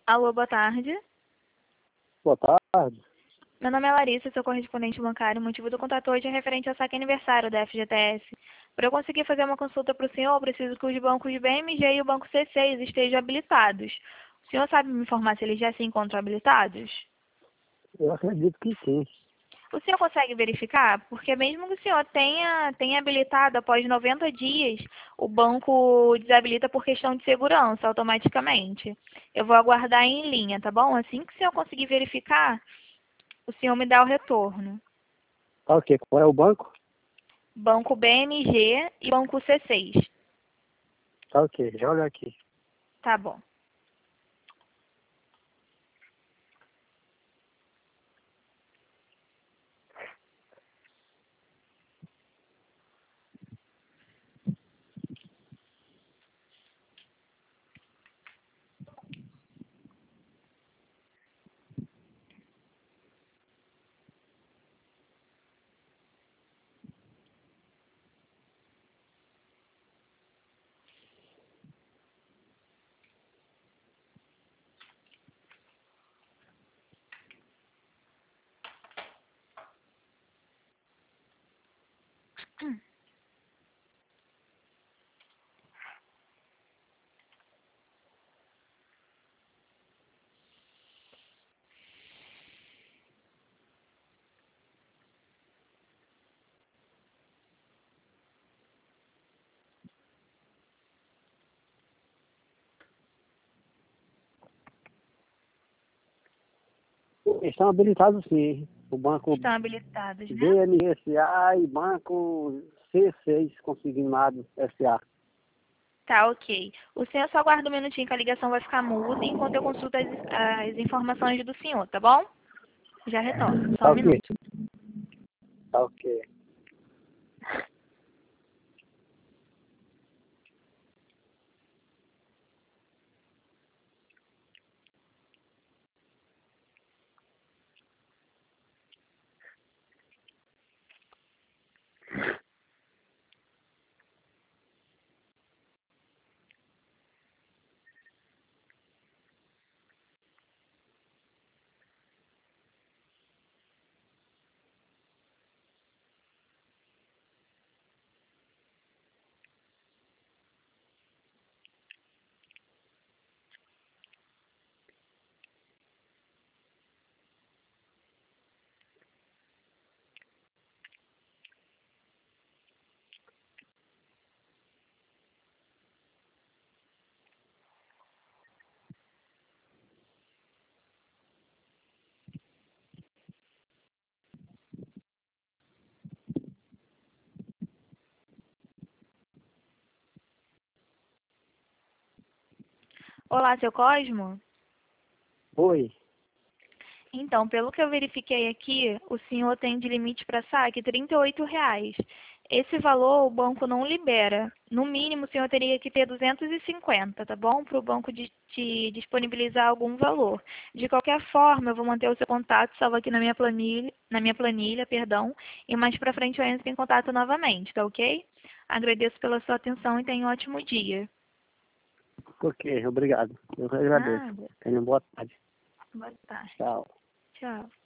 Alô, boa tarde. Boa tarde. Meu nome é Larissa, sou correspondente bancário. O motivo do contato hoje é referente ao saque aniversário da FGTS. Para eu conseguir fazer uma consulta para o senhor, eu preciso que os bancos BMG e o banco C6 estejam habilitados. O senhor sabe me informar se eles já se encontram habilitados? Eu acredito que sim. O senhor consegue verificar? Porque mesmo que o senhor tenha habilitado após 90 dias, o banco desabilita por questão de segurança automaticamente. Eu vou aguardar em linha, tá bom? Assim que o senhor conseguir verificar, o senhor me dá o retorno. Tá ok. Qual é o banco? Banco BMG e Banco C6. Tá ok. Já olha aqui. Tá bom. Estão habilitados sim. O banco Estão habilitados, né? BMSA e banco C6 Consignado SA. Tá, ok. O senhor só aguarda um minutinho que a ligação vai ficar muda enquanto eu consulto as informações do senhor, tá bom? Já retorno. Só Tá um ok. minuto. Tá ok. Olá, seu Cosmo? Oi. Então, pelo que eu verifiquei aqui, o senhor tem de limite para saque R$ 38. Esse valor o banco não libera. No mínimo, o senhor teria que ter 250, tá bom? Para o banco te disponibilizar algum valor. De qualquer forma, eu vou manter o seu contato salvo aqui na minha planilha, perdão, e mais para frente eu entro em contato novamente, tá ok? Agradeço pela sua atenção e tenha um ótimo dia. Ok, obrigado. Eu agradeço. Nada. Tenha uma boa tarde. Boa tarde. Tchau. Tchau.